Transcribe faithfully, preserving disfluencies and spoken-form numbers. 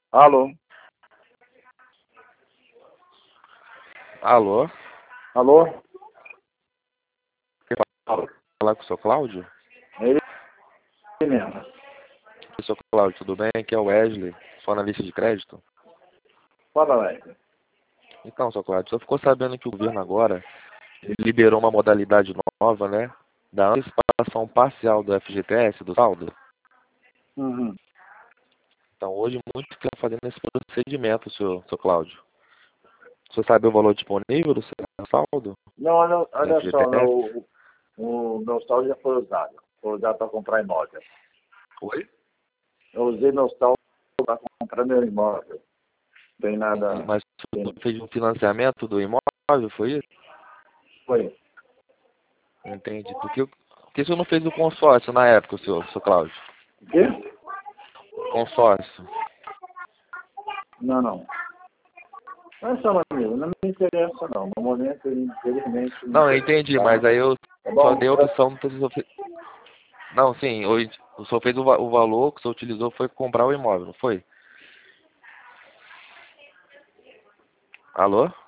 Alô? Alô? Alô? Quer falar com o seu Cláudio? É ele mesmo. Oi, seu Cláudio, tudo bem? Aqui é o Wesley, sou analista de crédito. Fala, velho. Então, seu Cláudio, você ficou sabendo que o governo agora liberou uma modalidade nova, né? Da antecipação parcial do F G T S, do saldo. Uhum. Então, hoje, muitos estão fazendo esse procedimento, seu, seu Cláudio. Você sabe o valor disponível do seu saldo Não, olha, do olha só, F G T S? meu, o meu saldo já foi usado. Foi usado para comprar imóvel. Oi? Eu usei meu saldo para comprar meu imóvel. Não tem nada. Mas você fez um financiamento do imóvel, foi isso? Foi. Entendi. Por que, por que você não fez o consórcio na época, seu, seu Cláudio? O quê? Consórcio. Não, não. Olha só, meu amigo, não me interessa não. No momento, infelizmente, não me Não, eu interessa. entendi, mas Tá? aí eu Tá só bom? dei a opção. Então, você só fez- Não, sim, hoje o senhor fez o, va- o valor que o senhor utilizou foi comprar o imóvel, não foi? Alô?